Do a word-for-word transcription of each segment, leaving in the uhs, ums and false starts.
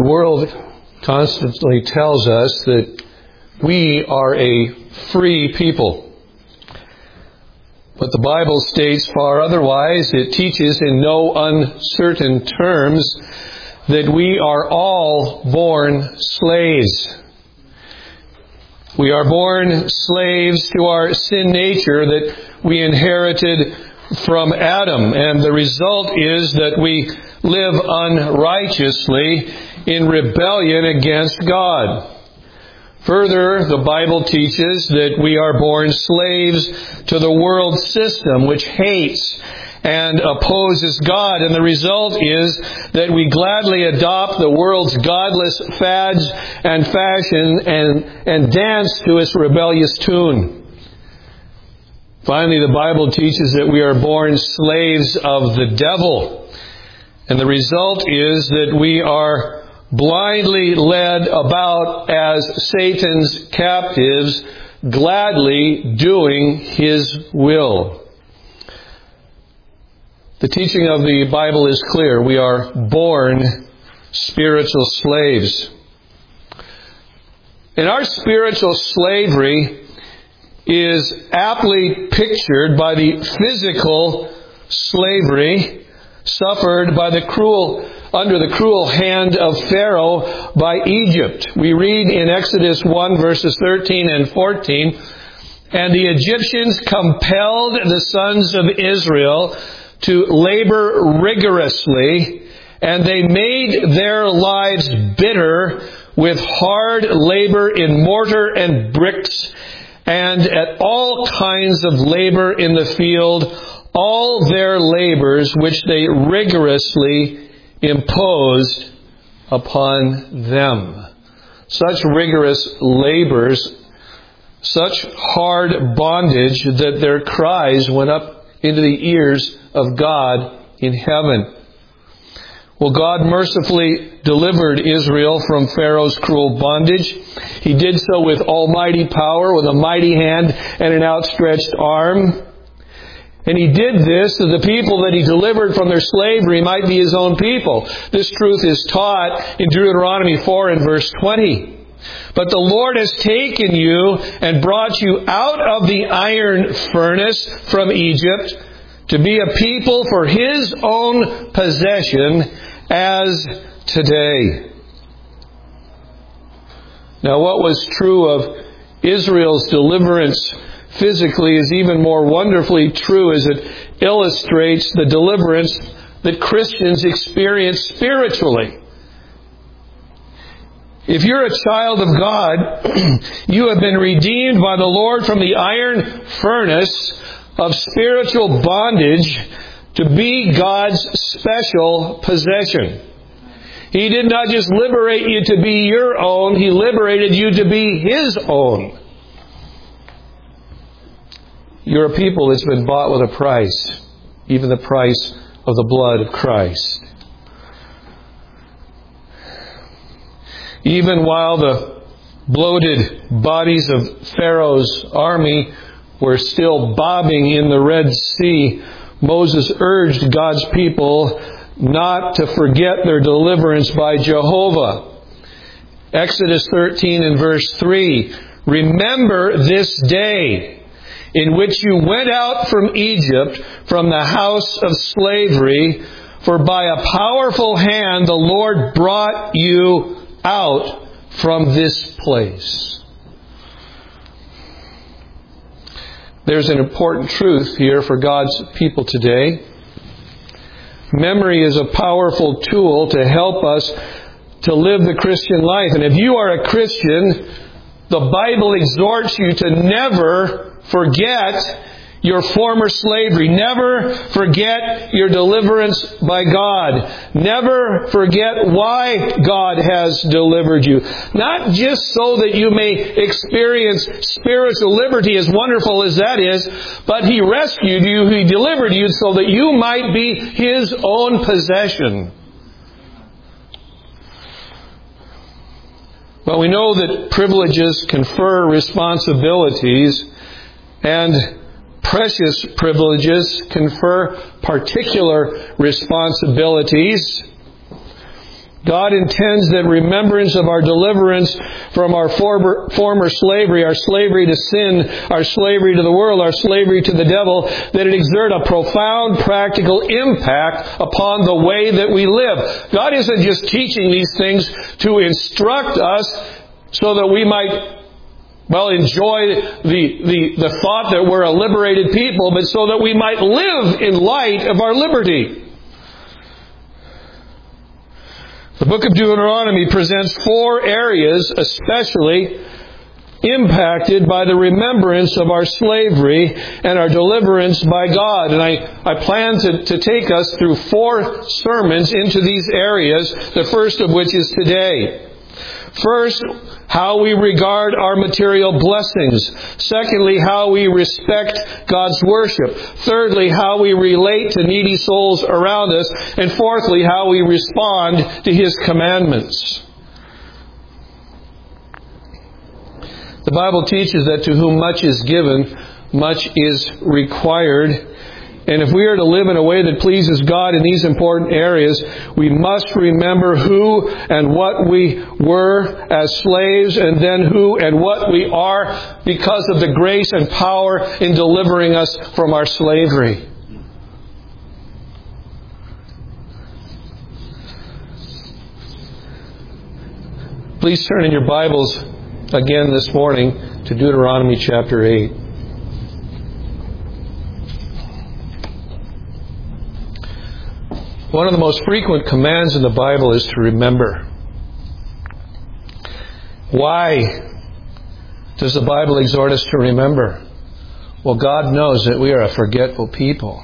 world constantly tells us that we are a free people. But the Bible states far otherwise. It teaches in no uncertain terms that we are all born slaves. We are born slaves to our sin nature that we inherited from Adam, and the result is that we live unrighteously in rebellion against God. Further, the Bible teaches that we are born slaves to the world system, which hates and opposes God, and the result is that we gladly adopt the world's godless fads and fashion and, and dance to its rebellious tune. Finally, the Bible teaches that we are born slaves of the devil, and the result is that we are blindly led about as Satan's captives, gladly doing his will. The teaching of the Bible is clear. We are born spiritual slaves. And our spiritual slavery is aptly pictured by the physical slavery suffered by the cruel under the cruel hand of Pharaoh by Egypt. We read in Exodus one, verses thirteen and fourteen, "And the Egyptians compelled the sons of Israel to labor rigorously, and they made their lives bitter with hard labor in mortar and bricks, and at all kinds of labor in the field, all their labors which they rigorously imposed upon them." Such rigorous labors, such hard bondage that their cries went up into the ears of God in heaven. Well, God mercifully delivered Israel from Pharaoh's cruel bondage. He did so with almighty power, with a mighty hand and an outstretched arm. And He did this so the people that He delivered from their slavery might be His own people. This truth is taught in Deuteronomy four and verse twenty. "But the Lord has taken you and brought you out of the iron furnace from Egypt to be a people for His own possession as today." Now, what was true of Israel's deliverance physically is even more wonderfully true as it illustrates the deliverance that Christians experience spiritually. If you're a child of God, you have been redeemed by the Lord from the iron furnace of spiritual bondage to be God's special possession. He did not just liberate you to be your own, He liberated you to be His own. You're a people that's been bought with a price, even the price of the blood of Christ. Even while the bloated bodies of Pharaoh's army were still bobbing in the Red Sea, Moses urged God's people not to forget their deliverance by Jehovah. Exodus thirteen and verse three, "Remember this day in which you went out from Egypt, from the house of slavery, for by a powerful hand the Lord brought you out from this place." There's an important truth here for God's people today. Memory is a powerful tool to help us to live the Christian life. And if you are a Christian, the Bible exhorts you to never forget your former slavery. Never forget your deliverance by God. Never forget why God has delivered you. Not just so that you may experience spiritual liberty, as wonderful as that is, but He rescued you, He delivered you so that you might be His own possession. Well, we know that privileges confer responsibilities, and precious privileges confer particular responsibilities. God intends that remembrance of our deliverance from our former, former slavery, our slavery to sin, our slavery to the world, our slavery to the devil, that it exert a profound practical impact upon the way that we live. God isn't just teaching these things to instruct us so that we might, well, enjoy the, the, the thought that we're a liberated people, but so that we might live in light of our liberty. The book of Deuteronomy presents four areas especially impacted by the remembrance of our slavery and our deliverance by God. And I, I plan to, to take us through four sermons into these areas, the first of which is today. First, how we regard our material blessings. Secondly, how we respect God's worship. Thirdly, how we relate to needy souls around us. And fourthly, how we respond to His commandments. The Bible teaches that to whom much is given, much is required. And if we are to live in a way that pleases God in these important areas, we must remember who and what we were as slaves, and then who and what we are because of the grace and power in delivering us from our slavery. Please turn in your Bibles again this morning to Deuteronomy chapter eight. One of the most frequent commands in the Bible is to remember. Why does the Bible exhort us to remember? Well, God knows that we are a forgetful people.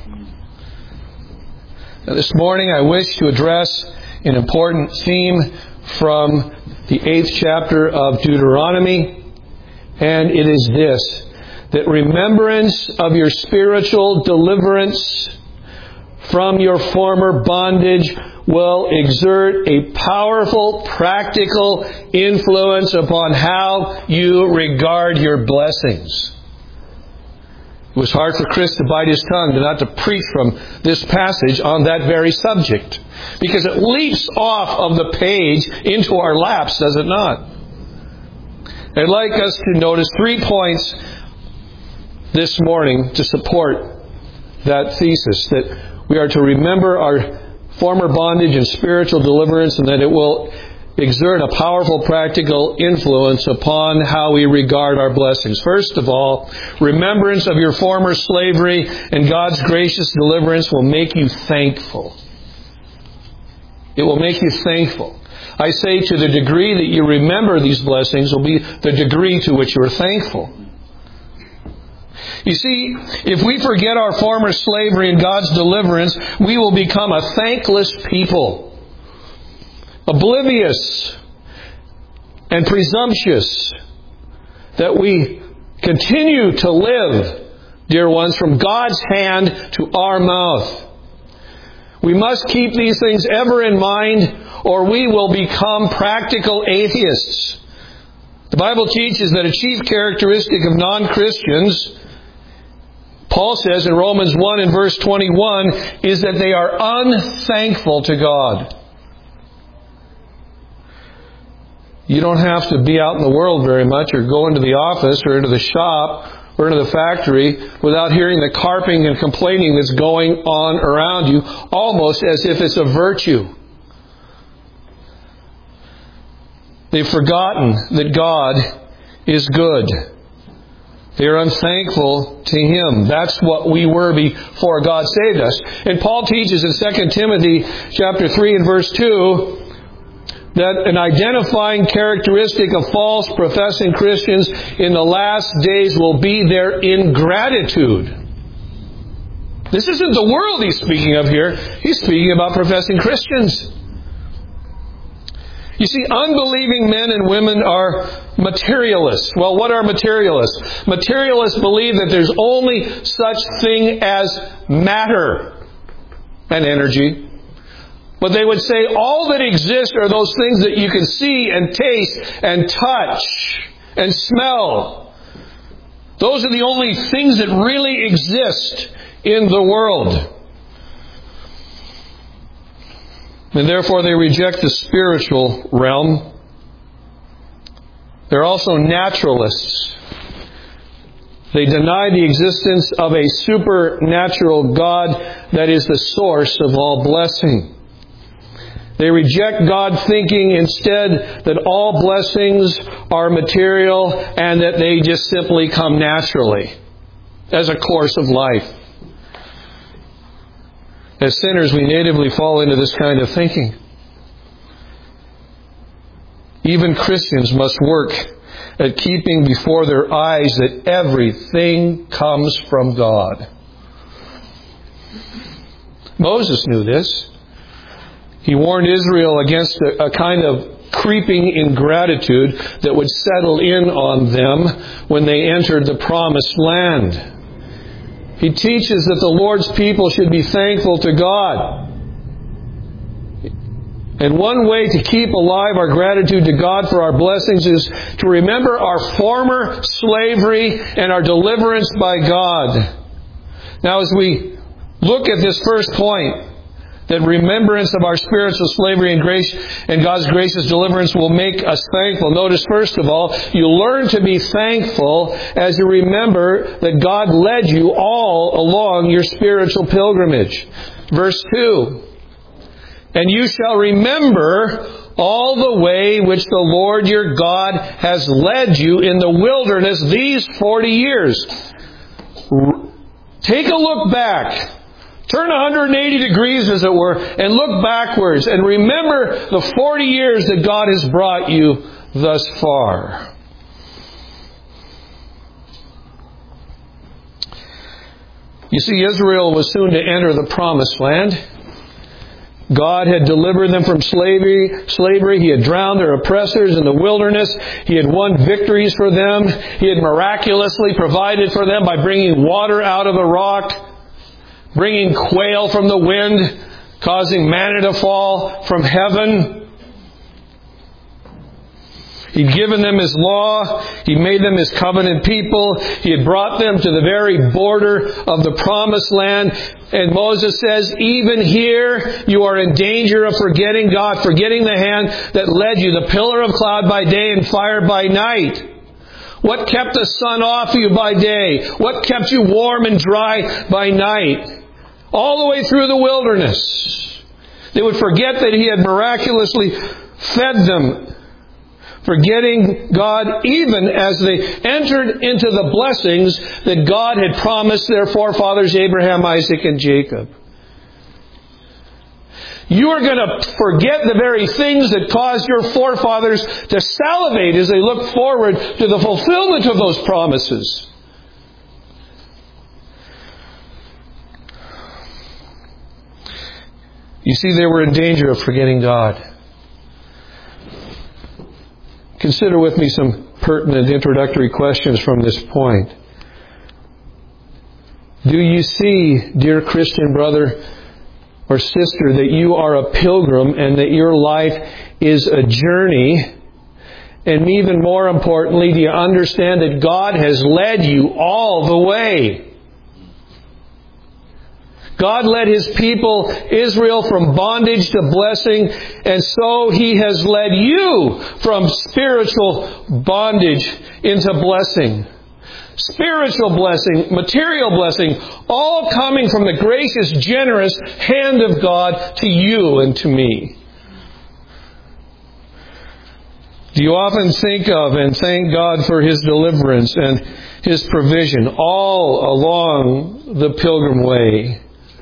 Now, this morning I wish to address an important theme from the eighth chapter of Deuteronomy, and it is this: that remembrance of your spiritual deliverance from your former bondage will exert a powerful, practical influence upon how you regard your blessings. It was hard for Chris to bite his tongue, to not to preach from this passage on that very subject, because it leaps off of the page into our laps, does it not? I'd like us to notice three points this morning to support that thesis, that we are to remember our former bondage and spiritual deliverance, and that it will exert a powerful practical influence upon how we regard our blessings. First of all, remembrance of your former slavery and God's gracious deliverance will make you thankful. It will make you thankful. I say to the degree that you remember these blessings will be the degree to which you are thankful. You see, if we forget our former slavery and God's deliverance, we will become a thankless people, oblivious and presumptuous, that we continue to live, dear ones, from God's hand to our mouth. We must keep these things ever in mind, or we will become practical atheists. The Bible teaches that a chief characteristic of non-Christians, Paul says in Romans one and verse twenty-one, is that they are unthankful to God. You don't have to be out in the world very much, or go into the office or into the shop or into the factory without hearing the carping and complaining that's going on around you, almost as if it's a virtue. They've forgotten that God is good. They are unthankful to Him. That's what we were before God saved us. And Paul teaches in Second Timothy chapter three and verse two that an identifying characteristic of false professing Christians in the last days will be their ingratitude. This isn't the world he's speaking of here. He's speaking about professing Christians. You see, unbelieving men and women are materialists. Well, what are materialists? Materialists believe that there's only such thing as matter and energy. But they would say all that exists are those things that you can see and taste and touch and smell. Those are the only things that really exist in the world. And therefore they reject the spiritual realm. They're also naturalists. They deny the existence of a supernatural God that is the source of all blessing. They reject God, thinking instead that all blessings are material and that they just simply come naturally as a course of life. As sinners, we natively fall into this kind of thinking. Even Christians must work at keeping before their eyes that everything comes from God. Moses knew this. He warned Israel against a, a kind of creeping ingratitude that would settle in on them when they entered the promised land. He teaches that the Lord's people should be thankful to God. And one way to keep alive our gratitude to God for our blessings is to remember our former slavery and our deliverance by God. Now, as we look at this first point, that remembrance of our spiritual slavery and grace and God's gracious deliverance will make us thankful. Notice, first of all, you learn to be thankful as you remember that God led you all along your spiritual pilgrimage. Verse two. And you shall remember all the way which the Lord your God has led you in the wilderness these forty years. Take a look back. Turn one hundred eighty degrees, as it were, and look backwards and remember the forty years that God has brought you thus far. You see, Israel was soon to enter the promised land. God had delivered them from slavery. Slavery. He had drowned their oppressors in the wilderness. He had won victories for them. He had miraculously provided for them by bringing water out of the rock, bringing quail from the wind, causing manna to fall from heaven. He'd given them His law. He made them His covenant people. He had brought them to the very border of the promised land. And Moses says, even here you are in danger of forgetting God, forgetting the hand that led you, the pillar of cloud by day and fire by night. What kept the sun off you by day? What kept you warm and dry by night? All the way through the wilderness. They would forget that He had miraculously fed them, forgetting God even as they entered into the blessings that God had promised their forefathers Abraham, Isaac, and Jacob. You are going to forget the very things that caused your forefathers to salivate as they look forward to the fulfillment of those promises. You see, they were in danger of forgetting God. Consider with me some pertinent introductory questions from this point. Do you see, dear Christian brother or sister, that you are a pilgrim and that your life is a journey? And even more importantly, do you understand that God has led you all the way? God led His people, Israel, from bondage to blessing, and so He has led you from spiritual bondage into blessing. Spiritual blessing, material blessing, all coming from the gracious, generous hand of God to you and to me. Do you often think of and thank God for His deliverance and His provision all along the pilgrim way?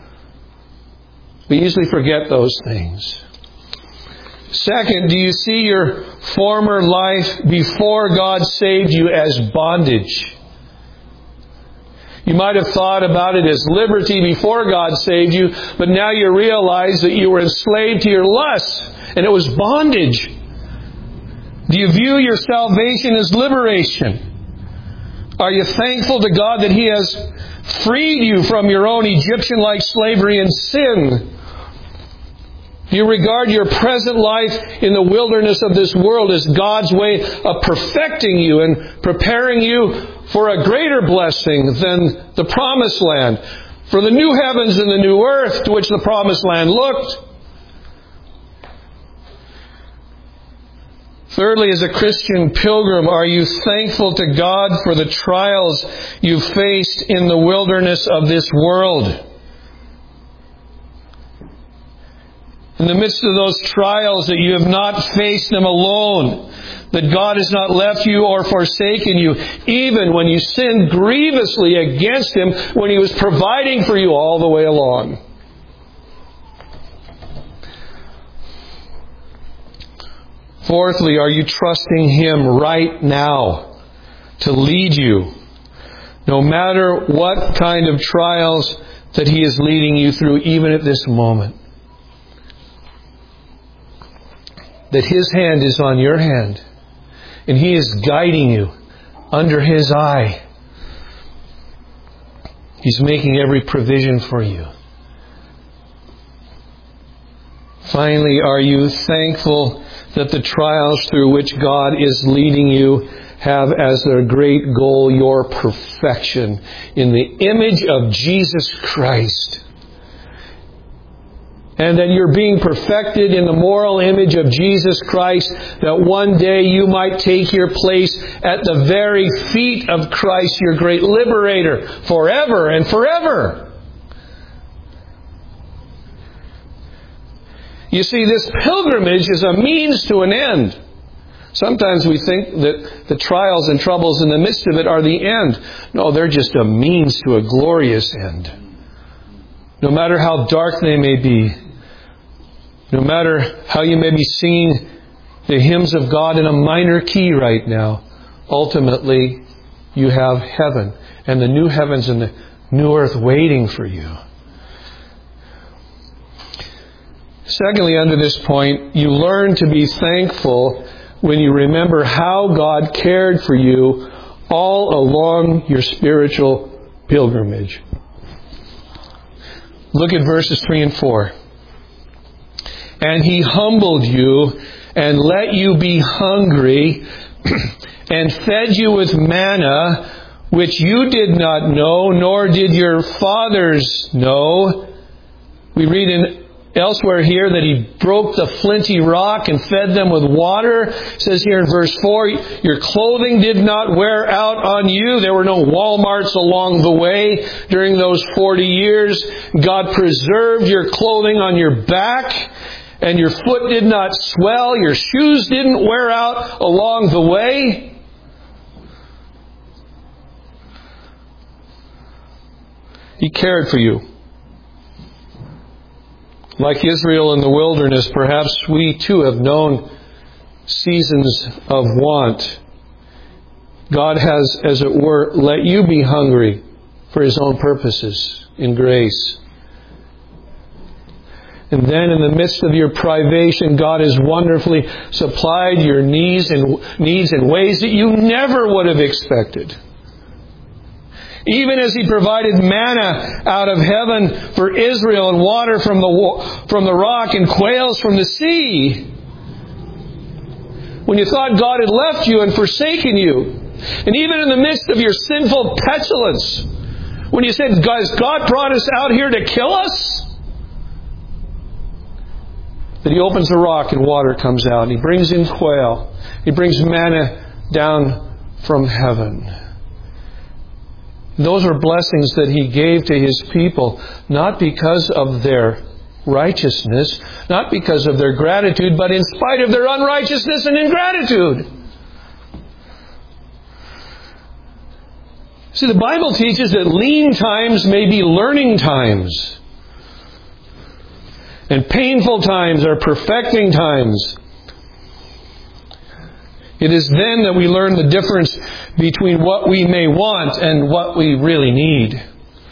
We usually forget those things. Second, do you see your former life before God saved you as bondage? You might have thought about it as liberty before God saved you, but now you realize that you were enslaved to your lusts, and it was bondage. Do you view your salvation as liberation? Are you thankful to God that He has freed you from your own Egyptian-like slavery and sin? Do you regard your present life in the wilderness of this world as God's way of perfecting you and preparing you for a greater blessing than the promised land, for the new heavens and the new earth to which the promised land looked? Thirdly, as a Christian pilgrim, are you thankful to God for the trials you faced in the wilderness of this world? In the midst of those trials, that you have not faced them alone, that God has not left you or forsaken you, even when you sinned grievously against Him, when He was providing for you all the way along. Fourthly, are you trusting Him right now to lead you, no matter what kind of trials that He is leading you through, even at this moment? That His hand is on your hand, and He is guiding you under His eye. He's making every provision for you. Finally, are you thankful that the trials through which God is leading you have as their great goal your perfection in the image of Jesus Christ? And that you're being perfected in the moral image of Jesus Christ, that one day you might take your place at the very feet of Christ, your great liberator, forever and forever. You see, this pilgrimage is a means to an end. Sometimes we think that the trials and troubles in the midst of it are the end. No, they're just a means to a glorious end. No matter how dark they may be, no matter how you may be singing the hymns of God in a minor key right now, ultimately you have heaven and the new heavens and the new earth waiting for you. Secondly, under this point, you learn to be thankful when you remember how God cared for you all along your spiritual pilgrimage. Look at verses three and four. And He humbled you and let you be hungry and fed you with manna, which you did not know, nor did your fathers know. We read in elsewhere here that He broke the flinty rock and fed them with water. It says here in verse four, your clothing did not wear out on you. There were no Walmarts along the way during those forty years. God preserved your clothing on your back, and your foot did not swell. Your shoes didn't wear out along the way. He cared for you. Like Israel in the wilderness, perhaps we too have known seasons of want. God has, as it were, let you be hungry for His own purposes in grace. And then in the midst of your privation, God has wonderfully supplied your needs in, needs in ways that you never would have expected. Even as He provided manna out of heaven for Israel and water from the from the rock and quails from the sea. When you thought God had left you and forsaken you. And even in the midst of your sinful petulance. When you said, guys, God brought us out here to kill us. That He opens the rock and water comes out. And He brings in quail. He brings manna down from heaven. Those are blessings that He gave to His people, not because of their righteousness, not because of their gratitude, but in spite of their unrighteousness and ingratitude. See, the Bible teaches that lean times may be learning times. And painful times are perfecting times. It is then that we learn the difference between what we may want and what we really need.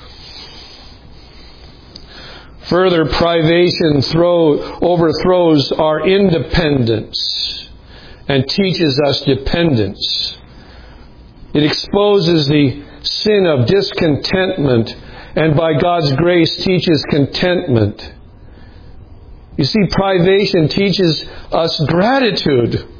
Further, privation throw, overthrows our independence and teaches us dependence. It exposes the sin of discontentment and by God's grace teaches contentment. You see, privation teaches us gratitude.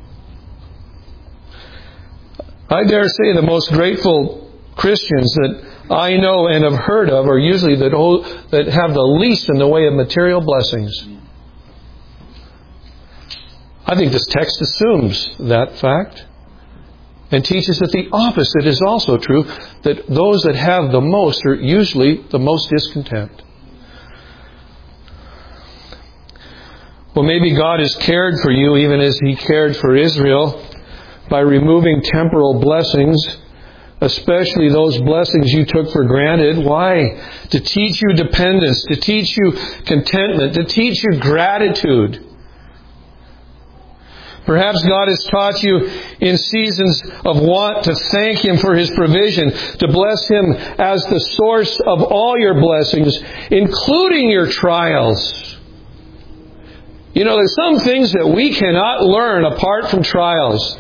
I dare say the most grateful Christians that I know and have heard of are usually that that have the least in the way of material blessings. I think this text assumes that fact and teaches that the opposite is also true, that those that have the most are usually the most discontent. Well, maybe God has cared for you even as He cared for Israel by removing temporal blessings, especially those blessings you took for granted. Why? To teach you dependence, to teach you contentment, to teach you gratitude. Perhaps God has taught you in seasons of want to thank Him for His provision, to bless Him as the source of all your blessings, including your trials. You know, there's some things that we cannot learn apart from trials.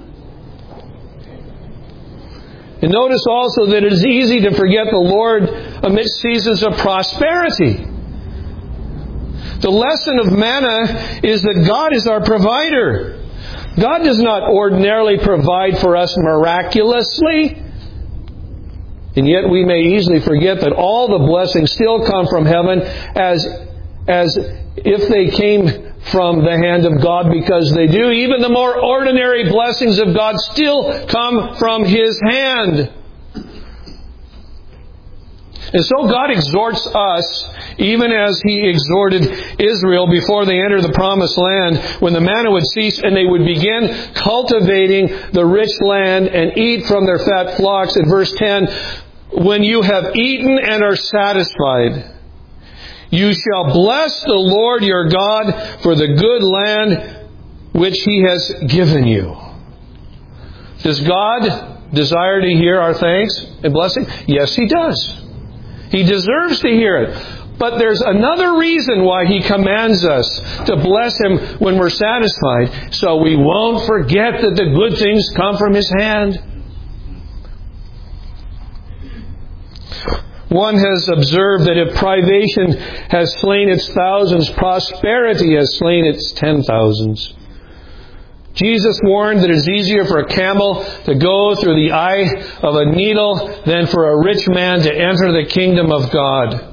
And notice also that it is easy to forget the Lord amidst seasons of prosperity. The lesson of manna is that God is our provider. God does not ordinarily provide for us miraculously. And yet we may easily forget that all the blessings still come from heaven as, as if they came from the hand of God, because they do. Even the more ordinary blessings of God still come from His hand. And so God exhorts us, even as He exhorted Israel before they entered the promised land, when the manna would cease and they would begin cultivating the rich land and eat from their fat flocks. In verse ten, when you have eaten and are satisfied, you shall bless the Lord your God for the good land which He has given you. Does God desire to hear our thanks and blessing? Yes, He does. He deserves to hear it. But there's another reason why He commands us to bless Him when we're satisfied, so we won't forget that the good things come from His hand. One has observed that if privation has slain its thousands, prosperity has slain its ten thousands. Jesus warned that it's easier for a camel to go through the eye of a needle than for a rich man to enter the kingdom of God.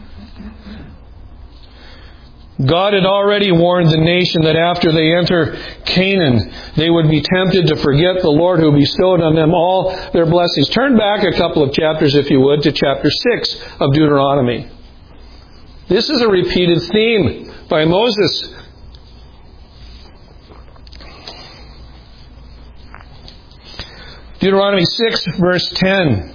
God had already warned the nation that after they enter Canaan, they would be tempted to forget the Lord who bestowed on them all their blessings. Turn back a couple of chapters, if you would, to chapter six of Deuteronomy. This is a repeated theme by Moses. Deuteronomy six, verse ten.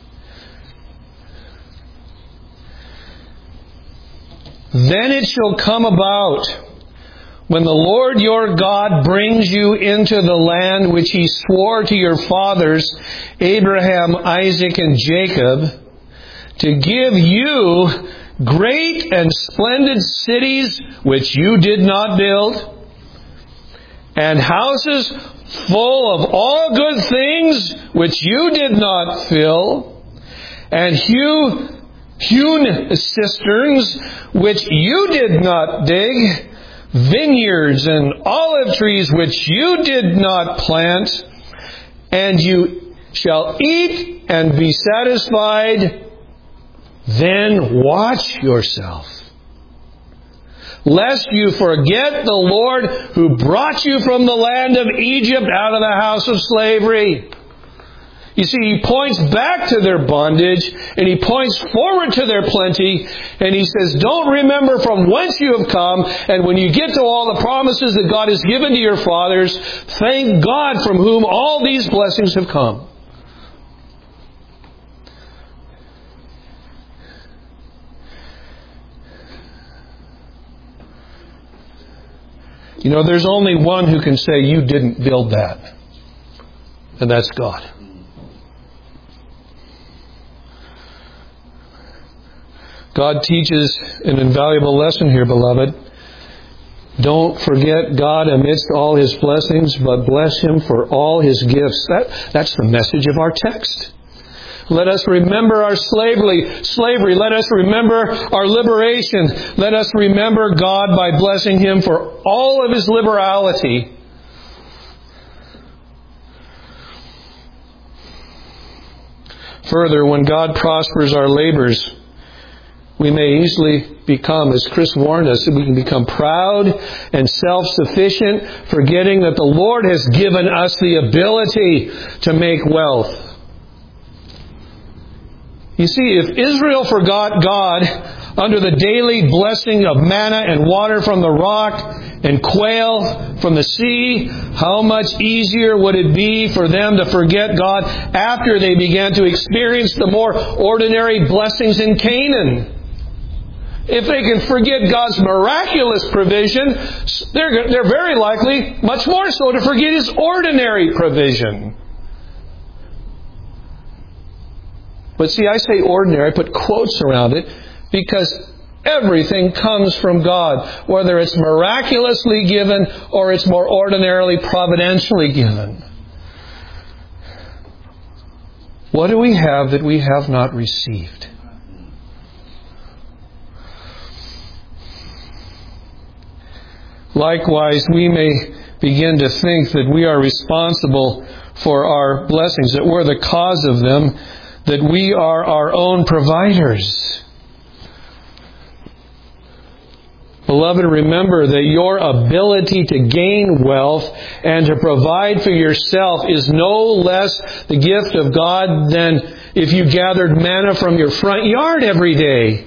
Then it shall come about, when the Lord your God brings you into the land which He swore to your fathers, Abraham, Isaac, and Jacob, to give you great and splendid cities which you did not build, and houses full of all good things which you did not fill, and hew hewn cisterns which you did not dig, vineyards and olive trees which you did not plant, and you shall eat and be satisfied. Then watch yourself, lest you forget the Lord who brought you from the land of Egypt out of the house of slavery. You see, He points back to their bondage, and He points forward to their plenty, and He says, don't remember from whence you have come, and when you get to all the promises that God has given to your fathers, thank God from whom all these blessings have come. You know, there's only one who can say you didn't build that, and that's God. God teaches an invaluable lesson here, beloved. Don't forget God amidst all His blessings, but bless Him for all His gifts. That, that's the message of our text. Let us remember our slavery, slavery. Let us remember our liberation. Let us remember God by blessing Him for all of His liberality. Further, when God prospers our labors, we may easily become, as Chris warned us, we can become proud and self-sufficient, forgetting that the Lord has given us the ability to make wealth. You see, if Israel forgot God under the daily blessing of manna and water from the rock and quail from the sea, how much easier would it be for them to forget God after they began to experience the more ordinary blessings in Canaan? If they can forget God's miraculous provision, they're, they're very likely, much more so, to forget His ordinary provision. But see, I say ordinary, I put quotes around it, because everything comes from God, whether it's miraculously given or it's more ordinarily, providentially given. What do we have that we have not received? Likewise, we may begin to think that we are responsible for our blessings, that we're the cause of them, that we are our own providers. Beloved, remember that your ability to gain wealth and to provide for yourself is no less the gift of God than if you gathered manna from your front yard every day.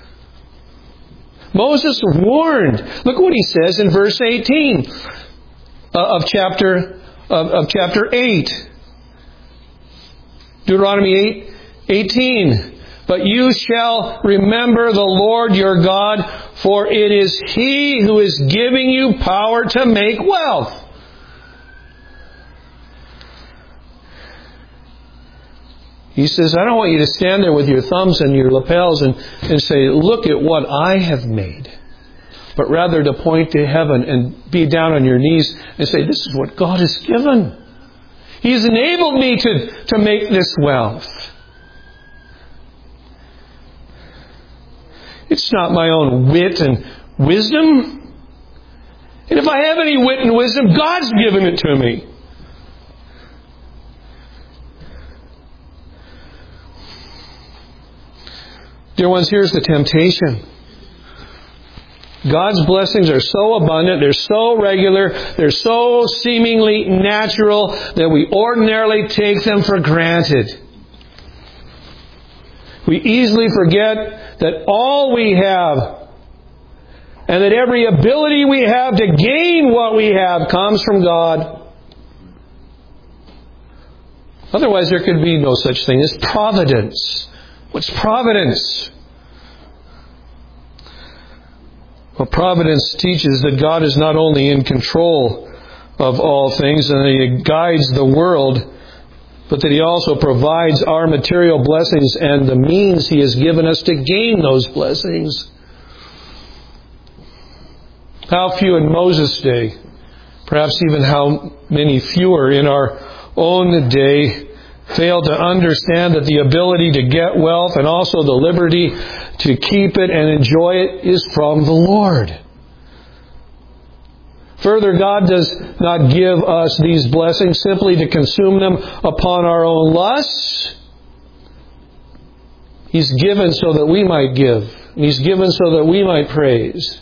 Moses warned. Look what he says in verse eighteen of chapter of, of chapter eight. Deuteronomy eight eighteen. But you shall remember the Lord your God, for it is He who is giving you power to make wealth. He says, I don't want you to stand there with your thumbs and your lapels and, and say, look at what I have made. But rather to point to heaven and be down on your knees and say, this is what God has given. He's enabled me to, to make this wealth. It's not my own wit and wisdom. And if I have any wit and wisdom, God's given it to me. Dear ones, here's the temptation. God's blessings are so abundant, they're so regular, they're so seemingly natural that we ordinarily take them for granted. We easily forget that all we have and that every ability we have to gain what we have comes from God. Otherwise, there could be no such thing as providence. What's providence? Well, providence teaches that God is not only in control of all things and that He guides the world, but that He also provides our material blessings and the means He has given us to gain those blessings. How few in Moses' day, perhaps even how many fewer in our own day, fail to understand that the ability to get wealth and also the liberty to keep it and enjoy it is from the Lord. Further, God does not give us these blessings simply to consume them upon our own lusts. He's given so that we might give. He's given so that we might praise.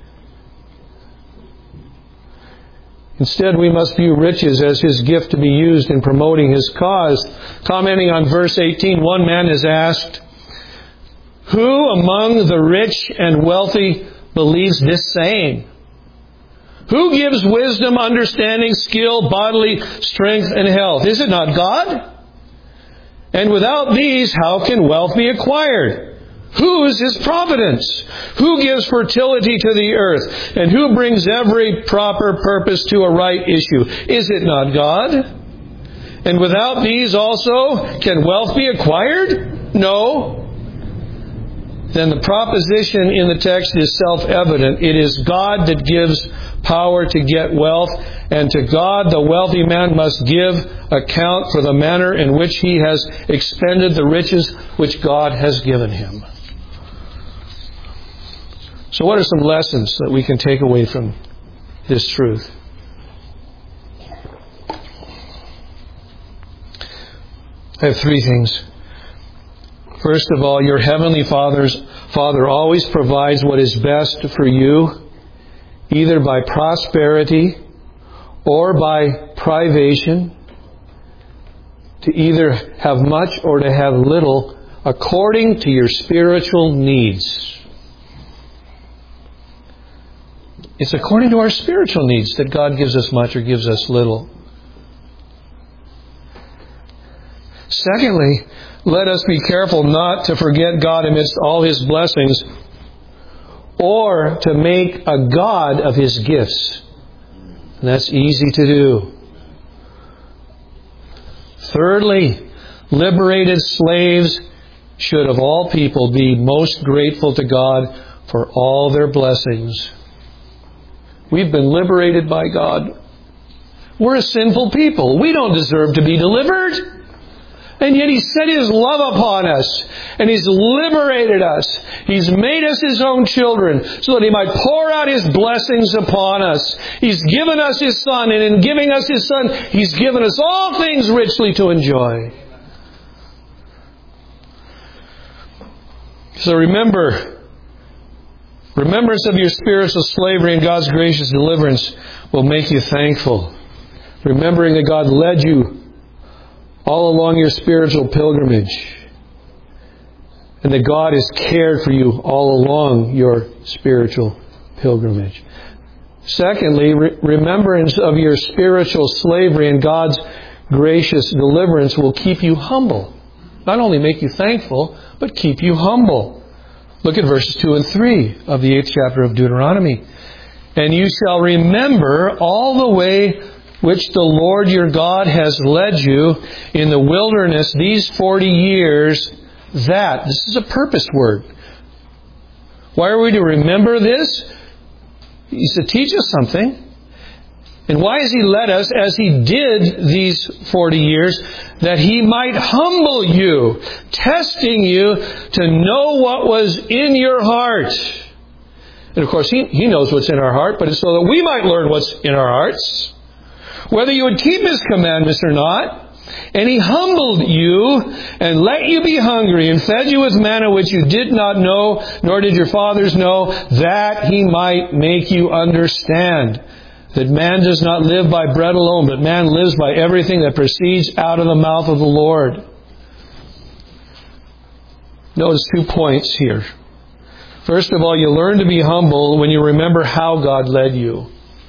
Instead, we must view riches as His gift to be used in promoting His cause. Commenting on verse eighteen, one man is asked, who among the rich and wealthy believes this saying? Who gives wisdom, understanding, skill, bodily strength, and health? Is it not God? And without these, how can wealth be acquired? Whose is providence? Who gives fertility to the earth? And who brings every proper purpose to a right issue? Is it not God? And without these also, can wealth be acquired? No. Then the proposition in the text is self-evident. It is God that gives power to get wealth, and to God the wealthy man must give account for the manner in which he has expended the riches which God has given him. So what are some lessons that we can take away from this truth? I have three things. First of all, your Heavenly Father's Father always provides what is best for you, either by prosperity or by privation, to either have much or to have little, according to your spiritual needs. It's according to our spiritual needs that God gives us much or gives us little. Secondly, let us be careful not to forget God amidst all His blessings, or to make a God of His gifts. And that's easy to do. Thirdly, liberated slaves should of all people be most grateful to God for all their blessings. We've been liberated by God. We're a sinful people. We don't deserve to be delivered. And yet He set His love upon us. And He's liberated us. He's made us His own children so that He might pour out His blessings upon us. He's given us His Son. And in giving us His Son, He's given us all things richly to enjoy. So remember, remembrance of your spiritual slavery and God's gracious deliverance will make you thankful. Remembering that God led you all along your spiritual pilgrimage, and that God has cared for you all along your spiritual pilgrimage. Secondly, re- remembrance of your spiritual slavery and God's gracious deliverance will keep you humble. Not only make you thankful, but keep you humble. Look at verses two and three of the eighth chapter of Deuteronomy. And you shall remember all the way which the Lord your God has led you in the wilderness these forty years, that, this is a purpose word. Why are we to remember this? He's to teach us something. And why has He led us as He did these forty years? That He might humble you, testing you to know what was in your heart. And of course, He, he knows what's in our heart, but it's so that we might learn what's in our hearts. Whether you would keep His commandments or not. And He humbled you and let you be hungry and fed you with manna which you did not know, nor did your fathers know, that He might make you understand that man does not live by bread alone, but man lives by everything that proceeds out of the mouth of the Lord. Notice two points here. First of all, you learn to be humble when you remember how God led you.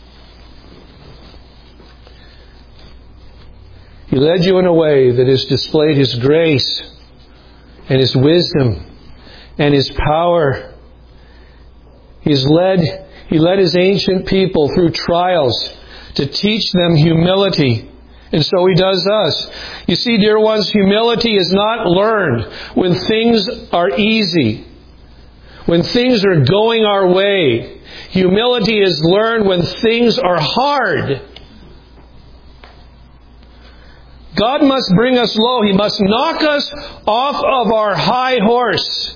He led you in a way that has displayed His grace and His wisdom and His power. He's led, He led His ancient people through trials to teach them humility. And so He does us. You see, dear ones, humility is not learned when things are easy, when things are going our way. Humility is learned when things are hard. God must bring us low. He must knock us off of our high horse.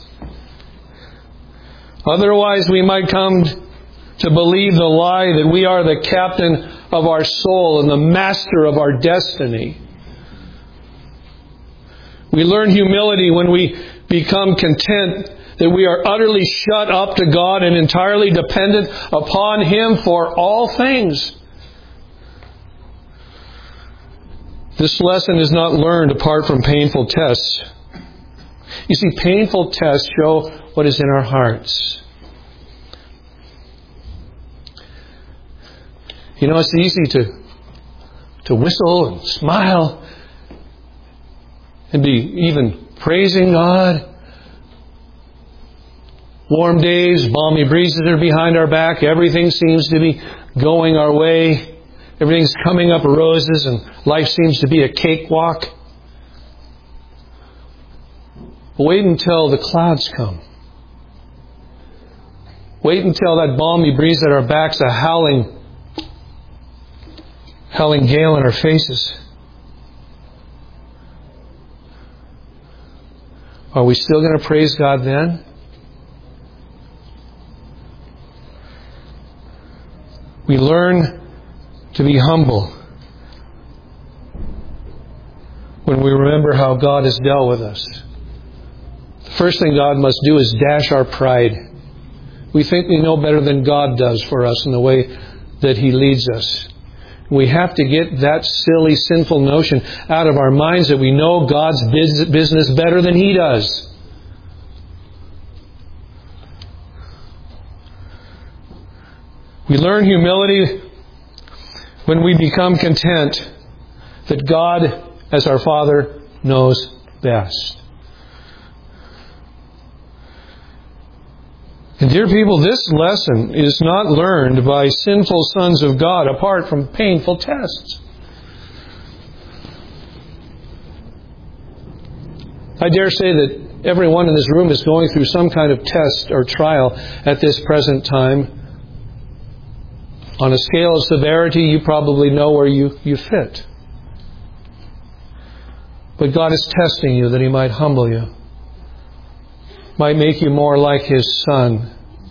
Otherwise, we might come to believe the lie that we are the captain of our soul and the master of our destiny. We learn humility when we become content that we are utterly shut up to God and entirely dependent upon Him for all things. This lesson is not learned apart from painful tests. You see, painful tests show what is in our hearts. You know, it's easy to to whistle and smile and be even praising God. Warm days, balmy breezes are behind our back. Everything seems to be going our way. Everything's coming up roses and life seems to be a cakewalk. Wait until the clouds come. Wait until that balmy breeze at our backs, a howling, howling gale in our faces. Are we still going to praise God then? We learn to be humble when we remember how God has dealt with us. first thing God must do is dash our pride. We think we know better than God does for us in the way that He leads us. We have to get that silly, sinful notion out of our minds that we know God's business better than He does. We learn humility when we become content that God, as our Father, knows best. And dear people, this lesson is not learned by sinful sons of God apart from painful tests. I dare say that everyone in this room is going through some kind of test or trial at this present time. On a scale of severity, you probably know where you, you fit. But God is testing you that He might humble you, might make you more like His Son.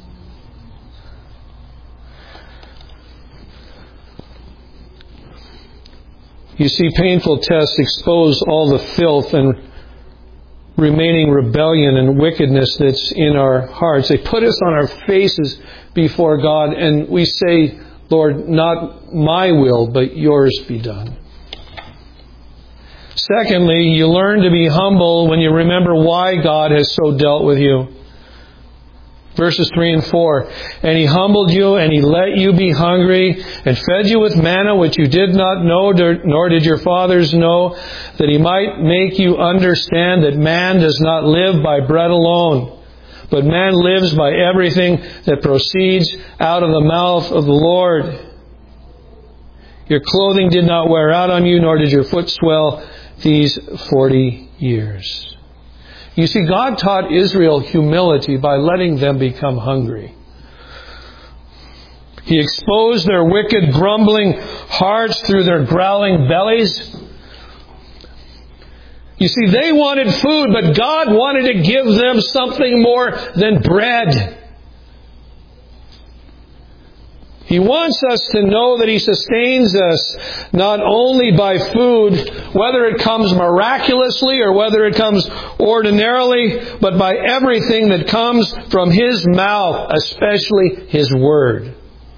You see, painful tests expose all the filth and remaining rebellion and wickedness that's in our hearts. They put us on our faces before God, and we say, Lord, not my will, but yours be done. Secondly, you learn to be humble when you remember why God has so dealt with you. Verses three and four. And He humbled you, and He let you be hungry, and fed you with manna which you did not know, nor did your fathers know, that He might make you understand that man does not live by bread alone, but man lives by everything that proceeds out of the mouth of the Lord. Your clothing did not wear out on you, nor did your foot swell these forty years. You see, God taught Israel humility by letting them become hungry. He exposed their wicked, grumbling hearts through their growling bellies. You see, they wanted food, but God wanted to give them something more than bread. He wants us to know that He sustains us not only by food, whether it comes miraculously or whether it comes ordinarily, but by everything that comes from His mouth, especially His Word.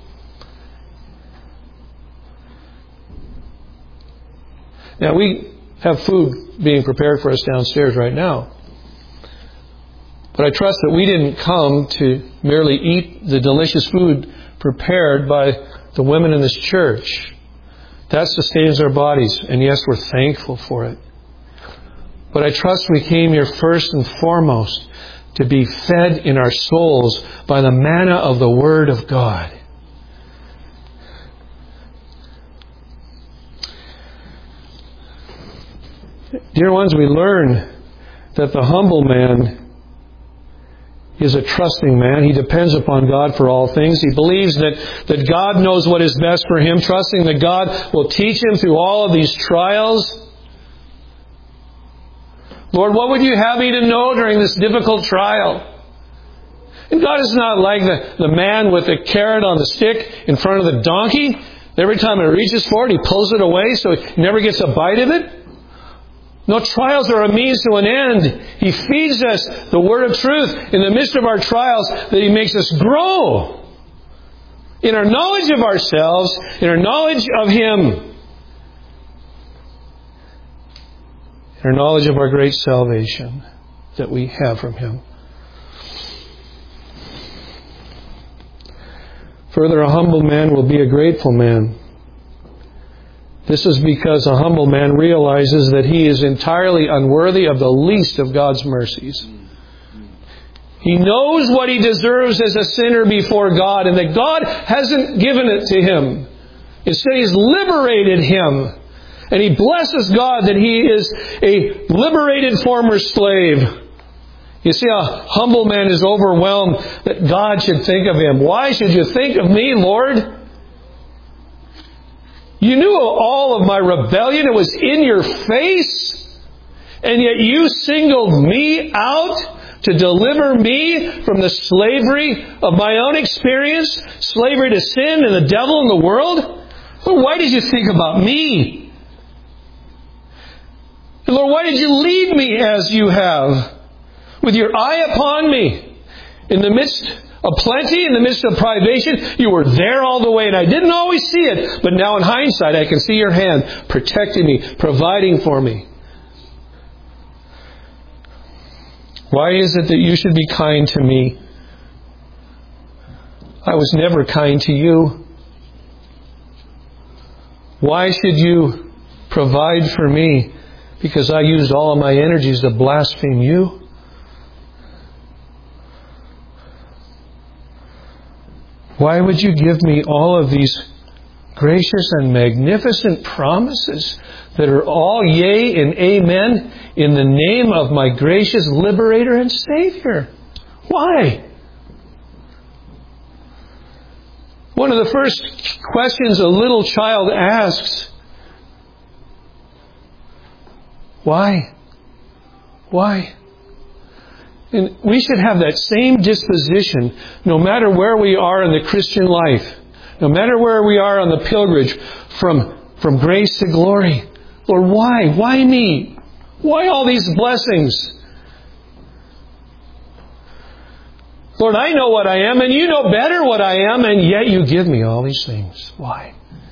Now, we have food being prepared for us downstairs right now. But I trust that we didn't come to merely eat the delicious food prepared by the women in this church. That sustains our bodies, and yes, we're thankful for it. But I trust we came here first and foremost to be fed in our souls by the manna of the Word of God. Dear ones, we learn that the humble man is a trusting man. He depends upon God for all things. He believes that, that God knows what is best for him, trusting that God will teach him through all of these trials. Lord, what would you have me to know during this difficult trial? And God is not like the, the man with the carrot on the stick in front of the donkey. Every time it reaches for it, he pulls it away so he never gets a bite of it. No, trials are a means to an end. He feeds us the word of truth in the midst of our trials, that He makes us grow in our knowledge of ourselves, in our knowledge of Him, in our knowledge of our great salvation that we have from Him. Further, a humble man will be a grateful man. This is because a humble man realizes that he is entirely unworthy of the least of God's mercies. He knows what he deserves as a sinner before God, and that God hasn't given it to him. Instead, He's liberated him. And he blesses God that he is a liberated former slave. You see, a humble man is overwhelmed that God should think of him. Why should you think of me, Lord? You knew all of my rebellion. It was in your face. And yet you singled me out to deliver me from the slavery of my own experience, slavery to sin and the devil and the world. Well, why did you think about me? And Lord, why did you lead me as you have? With your eye upon me. In the midst of plenty, in the midst of privation, you were there all the way, and I didn't always see it. But now in hindsight, I can see your hand protecting me, providing for me. Why is it that you should be kind to me? I was never kind to you. Why should you provide for me? Because I used all of my energies to blaspheme you? Why would you give me all of these gracious and magnificent promises that are all yea and amen in the name of my gracious liberator and Savior? Why? One of the first questions a little child asks, why? Why? And we should have that same disposition no matter where we are in the Christian life, no matter where we are on the pilgrimage from, from grace to glory. Lord, why? Why me? Why all these blessings? Lord, I know what I am, and you know better what I am, and yet you give me all these things. Why?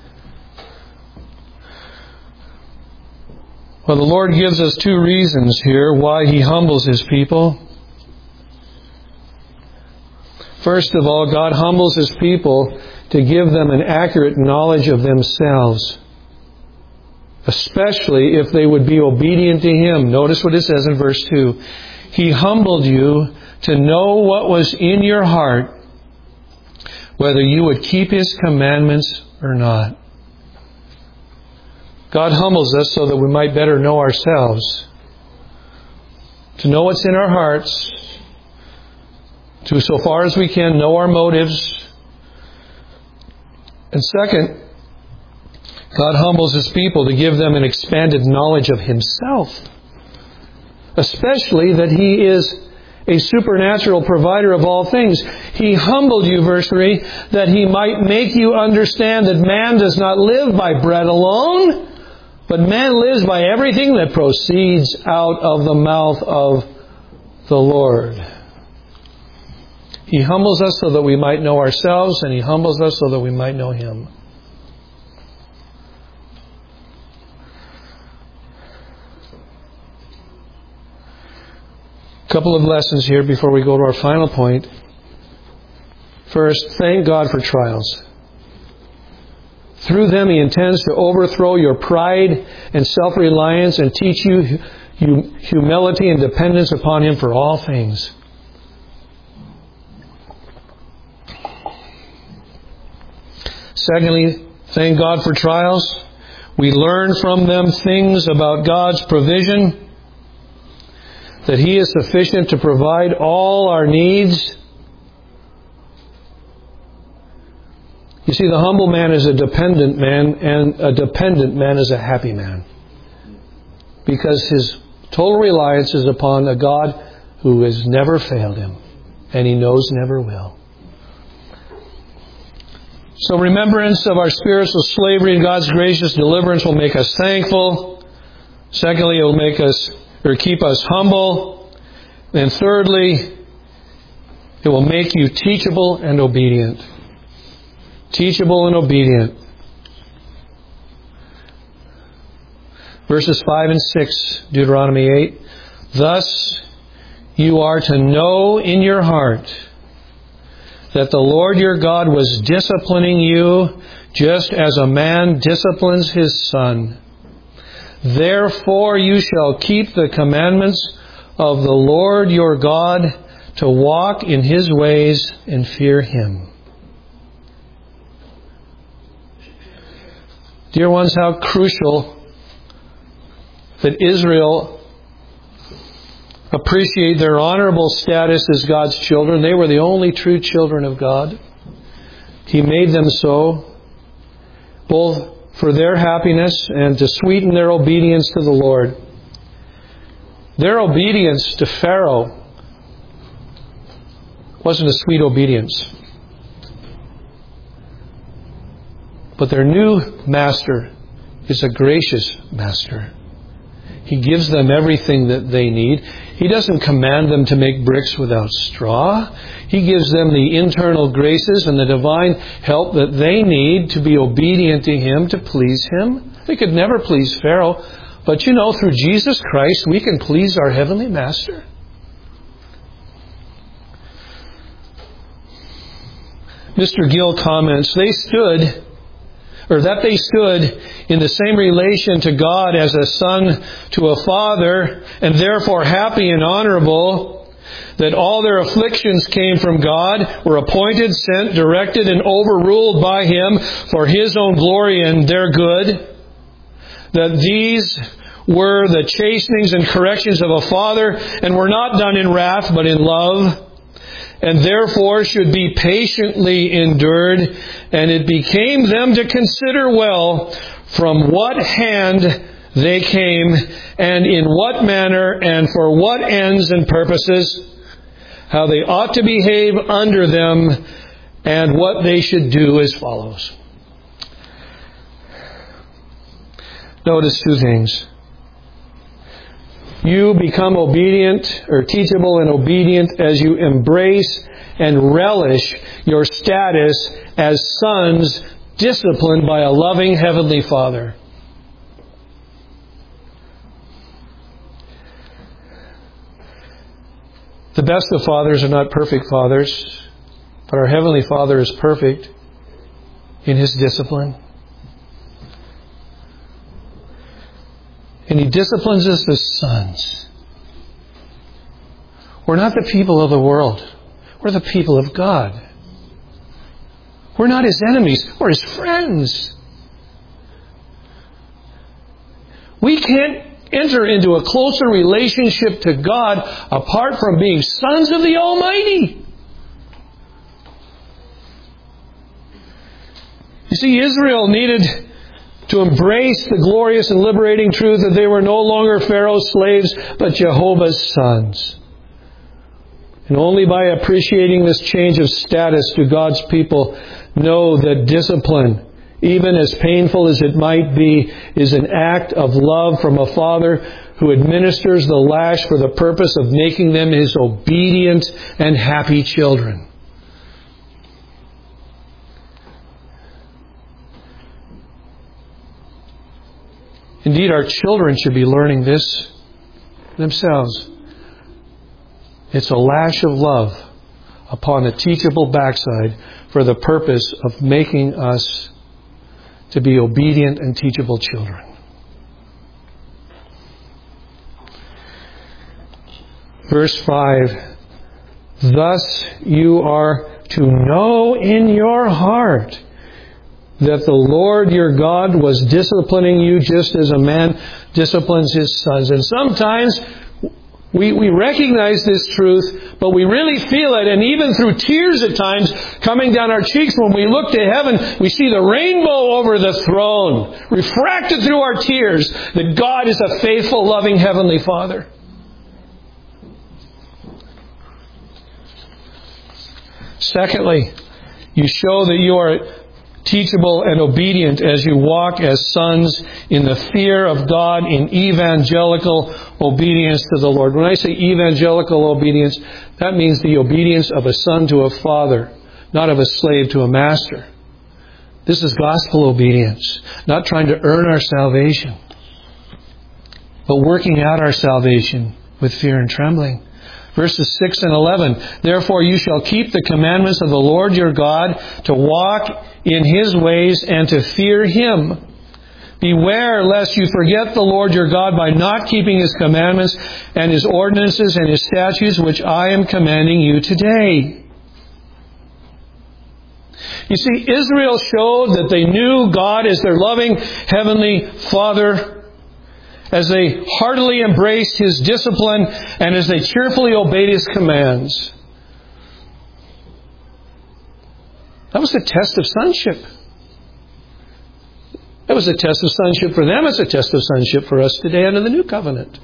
Well, the Lord gives us two reasons here why He humbles His people. First of all, God humbles His people to give them an accurate knowledge of themselves, especially if they would be obedient to Him. Notice what it says in verse two. He humbled you to know what was in your heart, whether you would keep His commandments or not. God humbles us so that we might better know ourselves, to know what's in our hearts, to, so far as we can, know our motives. And second, God humbles His people to give them an expanded knowledge of Himself, especially that He is a supernatural provider of all things. He humbled you, verse three, that He might make you understand that man does not live by bread alone, but man lives by everything that proceeds out of the mouth of the Lord. He humbles us so that we might know ourselves, and He humbles us so that we might know Him. A couple of lessons here before we go to our final point. First, thank God for trials. Through them He intends to overthrow your pride and self-reliance and teach you humility and dependence upon Him for all things. Secondly, thank God for trials. We learn from them things about God's provision, that He is sufficient to provide all our needs. You see, the humble man is a dependent man, and a dependent man is a happy man, because his total reliance is upon a God who has never failed him, and he knows never will. So remembrance of our spiritual slavery and God's gracious deliverance will make us thankful. Secondly, it will make us or keep us humble. And thirdly, it will make you teachable and obedient. Teachable and obedient. Verses five and six, Deuteronomy eight. Thus you are to know in your heart that the Lord your God was disciplining you just as a man disciplines his son. Therefore you shall keep the commandments of the Lord your God to walk in His ways and fear Him. Dear ones, how crucial that Israel appreciate their honorable status as God's children. They were the only true children of God. He made them so, both for their happiness and to sweeten their obedience to the Lord. Their obedience to Pharaoh wasn't a sweet obedience. But their new master is a gracious master. He gives them everything that they need. He doesn't command them to make bricks without straw. He gives them the internal graces and the divine help that they need to be obedient to Him, to please Him. They could never please Pharaoh. But you know, through Jesus Christ, we can please our Heavenly Master. Mister Gill comments, they stood, or that they stood in the same relation to God as a son to a father, and therefore happy and honorable, that all their afflictions came from God, were appointed, sent, directed, and overruled by Him for His own glory and their good, that these were the chastenings and corrections of a father, and were not done in wrath, but in love, and therefore should be patiently endured, and it became them to consider well from what hand they came, and in what manner, and for what ends and purposes, how they ought to behave under them, and what they should do as follows. Notice two things. You become obedient or teachable and obedient as you embrace and relish your status as sons disciplined by a loving Heavenly Father. The best of fathers are not perfect fathers, but our Heavenly Father is perfect in His discipline. And He disciplines us as sons. We're not the people of the world. We're the people of God. We're not His enemies. We're His friends. We can't enter into a closer relationship to God apart from being sons of the Almighty. You see, Israel needed to embrace the glorious and liberating truth that they were no longer Pharaoh's slaves, but Jehovah's sons. And only by appreciating this change of status do God's people know that discipline, even as painful as it might be, is an act of love from a Father who administers the lash for the purpose of making them His obedient and happy children. Indeed, our children should be learning this themselves. It's a lash of love upon a teachable backside for the purpose of making us to be obedient and teachable children. Verse five, thus you are to know in your heart that the Lord your God was disciplining you just as a man disciplines his sons. And sometimes we, we recognize this truth, but we really feel it, and even through tears at times coming down our cheeks when we look to heaven, we see the rainbow over the throne, refracted through our tears, that God is a faithful, loving Heavenly Father. Secondly, you show that you are teachable and obedient as you walk as sons in the fear of God in evangelical obedience to the Lord. When I say evangelical obedience, that means the obedience of a son to a father, not of a slave to a master. This is gospel obedience, not trying to earn our salvation, but working out our salvation with fear and trembling. Verses six and eleven, therefore you shall keep the commandments of the Lord your God, to walk in His ways and to fear Him. Beware lest you forget the Lord your God by not keeping His commandments and His ordinances and His statutes, which I am commanding you today. You see, Israel showed that they knew God as their loving Heavenly Father, as they heartily embraced His discipline and as they cheerfully obeyed His commands. That was a test of sonship. That was a test of sonship for them. It's a test of sonship for us today under the new covenant.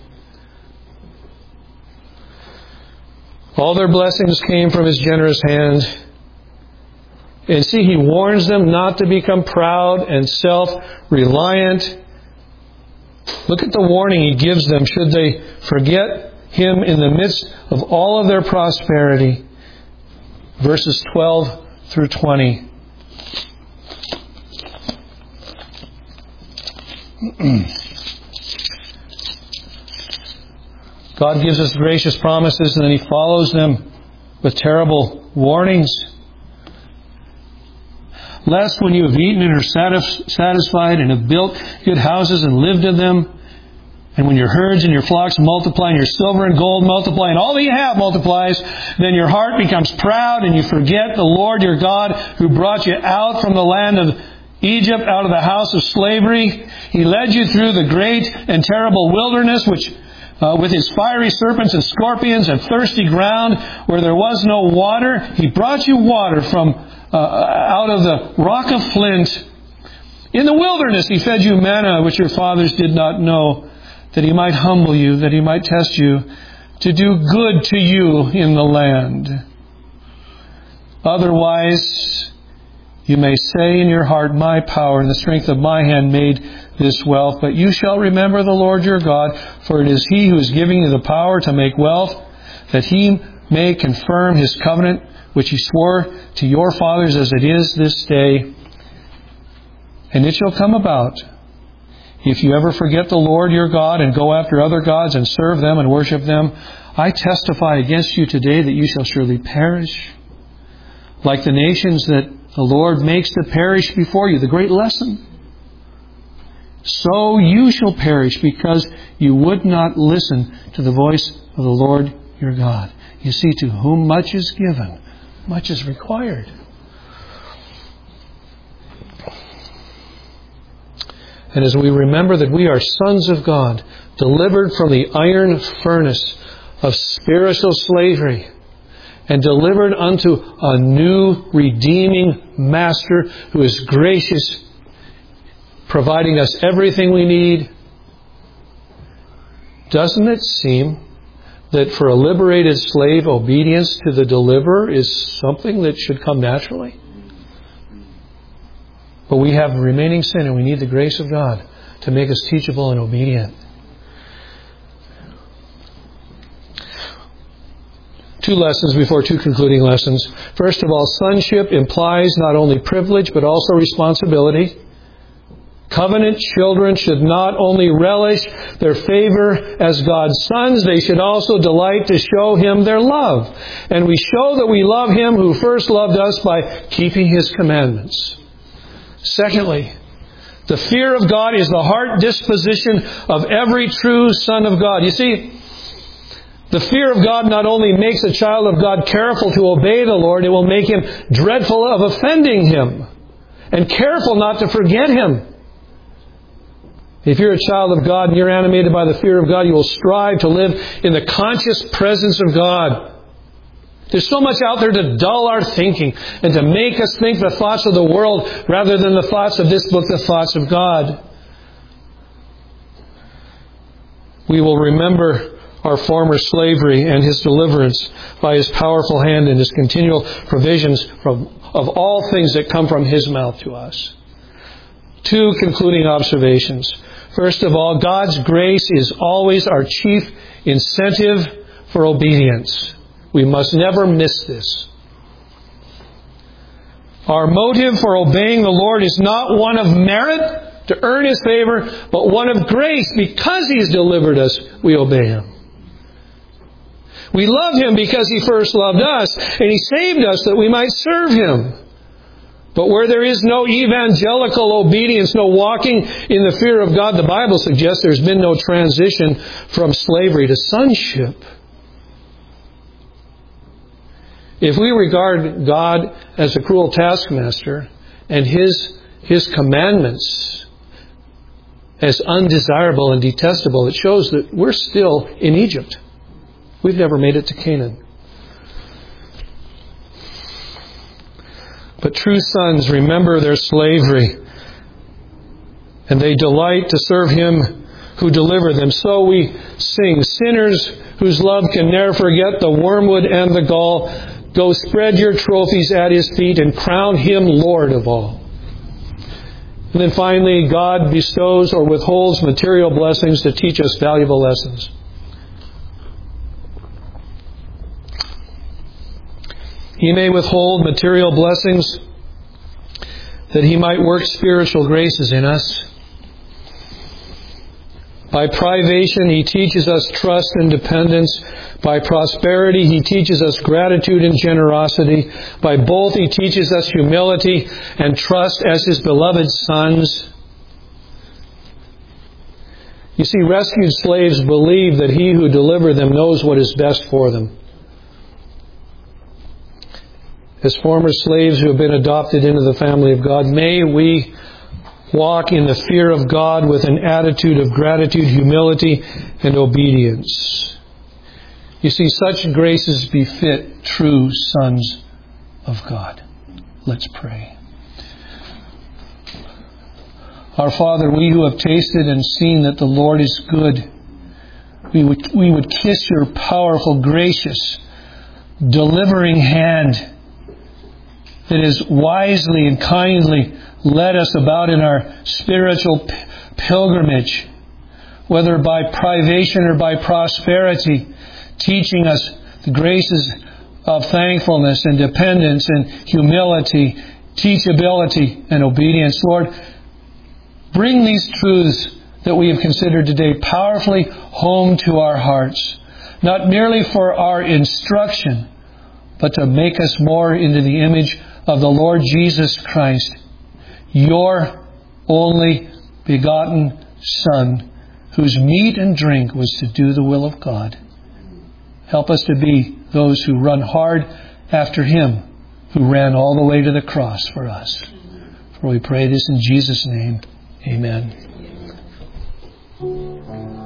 All their blessings came from His generous hand. And see, He warns them not to become proud and self-reliant, Look at the warning He gives them should they forget Him in the midst of all of their prosperity. Verses twelve through twenty. God gives us gracious promises, and then He follows them with terrible warnings. Lest when you have eaten and are satisfied and have built good houses and lived in them, and when your herds and your flocks multiply and your silver and gold multiply and all that you have multiplies, then your heart becomes proud and you forget the Lord your God who brought you out from the land of Egypt, out of the house of slavery. He led you through the great and terrible wilderness, which uh, with its fiery serpents and scorpions and thirsty ground where there was no water. He brought you water from uh, out of the rock of flint. In the wilderness He fed you manna, which your fathers did not know, that He might humble you, that He might test you, to do good to you in the land. Otherwise, you may say in your heart, my power and the strength of my hand made this wealth. But you shall remember the Lord your God, for it is He who is giving you the power to make wealth, that He may confirm His covenant, which He swore to your fathers as it is this day. And it shall come about, if you ever forget the Lord your God and go after other gods and serve them and worship them, I testify against you today that you shall surely perish. Like the nations that the Lord makes to perish before you, the great lesson. So you shall perish because you would not listen to the voice of the Lord your God. You see, to whom much is given, much is required. And as we remember that we are sons of God, delivered from the iron furnace of spiritual slavery, and delivered unto a new redeeming Master who is gracious, providing us everything we need, doesn't it seem that for a liberated slave, obedience to the deliverer is something that should come naturally? But we have remaining sin, and we need the grace of God to make us teachable and obedient. Two lessons before two concluding lessons. First of all, sonship implies not only privilege but also responsibility. Covenant children should not only relish their favor as God's sons, they should also delight to show Him their love. And we show that we love Him who first loved us by keeping His commandments. Secondly, the fear of God is the heart disposition of every true son of God. You see, the fear of God not only makes a child of God careful to obey the Lord, it will make him dreadful of offending Him and careful not to forget Him. If you're a child of God and you're animated by the fear of God, you will strive to live in the conscious presence of God. There's so much out there to dull our thinking and to make us think the thoughts of the world rather than the thoughts of this book, the thoughts of God. We will remember our former slavery and His deliverance by His powerful hand and His continual provisions from, of all things that come from His mouth to us. Two concluding observations. First of all, God's grace is always our chief incentive for obedience. We must never miss this. Our motive for obeying the Lord is not one of merit to earn His favor, but one of grace. Because He's delivered us, we obey Him. We love Him because He first loved us, and He saved us that we might serve Him. But where there is no evangelical obedience, no walking in the fear of God, the Bible suggests there's been no transition from slavery to sonship. If we regard God as a cruel taskmaster and His, His commandments as undesirable and detestable, it shows that we're still in Egypt. We've never made it to Canaan. But true sons remember their slavery, and they delight to serve Him who delivered them. So we sing, sinners whose love can ne'er forget the wormwood and the gall, go spread your trophies at His feet and crown Him Lord of all. And then finally, God bestows or withholds material blessings to teach us valuable lessons. He may withhold material blessings that He might work spiritual graces in us. By privation, He teaches us trust and dependence. By prosperity, He teaches us gratitude and generosity. By both, He teaches us humility and trust as His beloved sons. You see, rescued slaves believe that He who delivered them knows what is best for them. As former slaves who have been adopted into the family of God, may we walk in the fear of God with an attitude of gratitude, humility, and obedience. You see, such graces befit true sons of God. Let's pray. Our Father, we who have tasted and seen that the Lord is good, we would, we would kiss your powerful, gracious, delivering hand that has wisely and kindly led us about in our spiritual pilgrimage, whether by privation or by prosperity, teaching us the graces of thankfulness and dependence and humility, teachability and obedience. Lord, bring these truths that we have considered today powerfully home to our hearts, not merely for our instruction, but to make us more into the image of the Lord Jesus Christ, your only begotten Son, whose meat and drink was to do the will of God. Help us to be those who run hard after Him who ran all the way to the cross for us. For we pray this in Jesus' name. Amen.